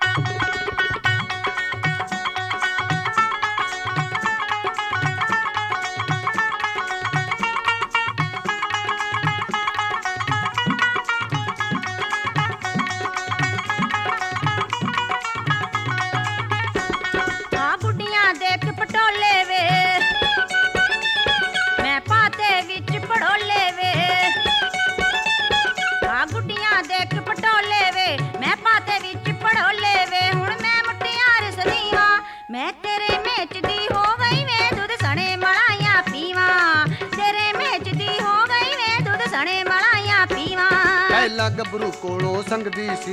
मैं तेरे मेचदी हो गई वे दूध सने मलाइया पीवा तेरे मेचदी हो गई वे दूध सने मलाइया पीवा पहला गबरू कोलों संगदी सी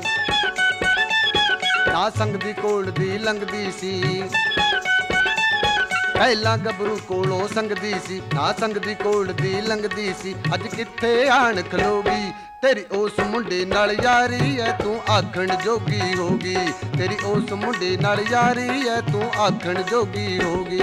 ना संगदी कोल दी लंगदी सी पहला गबरू कोलों संगदी सी ना संगदी कोल दी लंगदी सी अज किथे आण खलोगी तेरी उस मुंडे नाल यारी है तू आखण जोगी होगी तेरी उस मुंडे नाल यारी है तू आखण जोगी होगी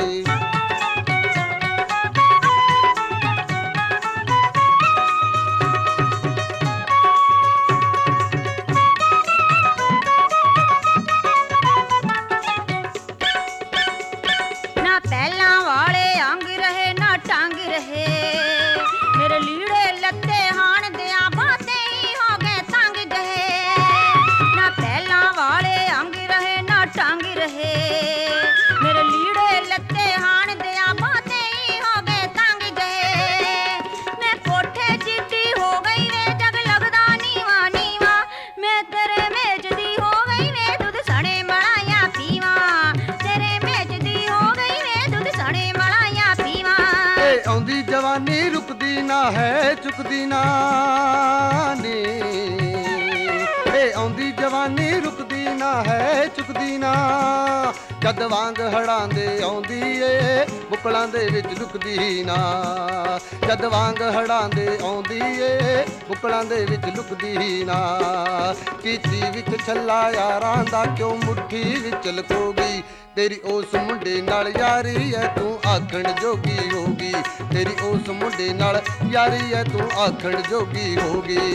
ना पहला वाले अंग रहे ना टांग रहे मेरे लीड़े लत्ते हाण दिया बातें ही हो गए तंग जहे ना पहला वाले अंग रहे ना टांग रहे मेरे लीड़े लत्ते हाण दिया बातें ही हो गए तंग जहे मैं कोठे जिद्दी हो गई वे जग लगदा नीवा नीवा मैं तेरे मेचदी हो गई वे दूध सड़े मलाइया पीवा तेरे मेचदी हो गई वे दूध सड़े मलाइया पीवा ए औंदी जवानी रुकदी ना है चुकदी ना नी ए औंदी जवानी रुकदी ना है चुकदी ना जद वांग हड़ां दे औंदी ए बुकलां दे विच लुकदी ना जद वांग हड़ां दे औंदी ए बुकलां दे विच लुकदी ना चीची विच छल्ला यारां दा क्यों मुट्ठी विच लकोगी तेरी उस मुंडे नाल यारी है तू आखण जोगी होगी तेरी उस मुंडे नाल यारी है तू आखण जोगी होगी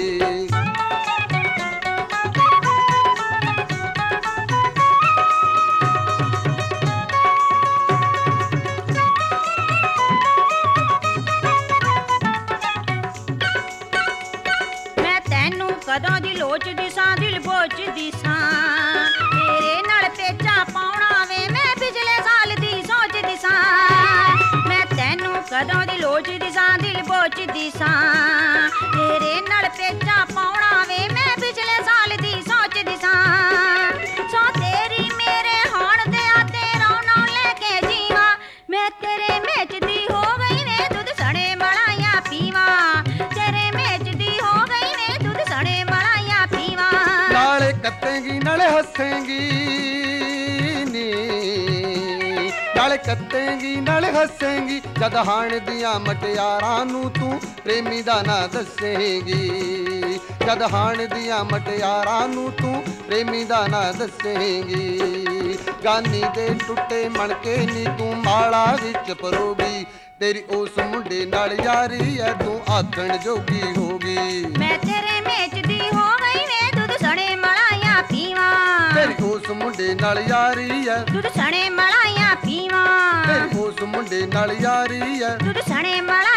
कदों दी लोचदी सां दिल बोचदी सां तेरे नाल पेचा पाउणा वे मैं पिछले साल दी सोचदी सां मैं तैनू कदों दी लोचदी सां दिल बोचदी सां तेरे नाल पेचा पाउणा वे मैं पिछले साल दी सोचदी सां सो तेरी मेरे होण दे आते रौना लेके जीवा मैं तेरे मेचदी हो गई वे दूध सड़े मलाइया पीवा तेरे मेचदी हो गई वे दूध सड़े मलाइया पीवा नाले कत्तेंगी नाले हसेंगी नी नाले कत्तेंगी नाले हसेंगी जद हाण दियां मटियारां नू तू प्रेमी दा ना दसेंगी जद हाण दियां मटियारां नू तू प्रेमी दा ना दसेंगी गानी दे टुੱਟੇ मणके नी तू माला विच परोगी तेरी उस मुंडे नाल यारी है तू आखण जोगी होगी मैं तेरे मेचदी हो गई वे दूध सड़े मलाइया पीवा तेरी उस मुंडे नाल यारी है दूध सड़े मलाइया पीवा तेरी उस मुंडे नाल यारी है दूध सड़े मलाइया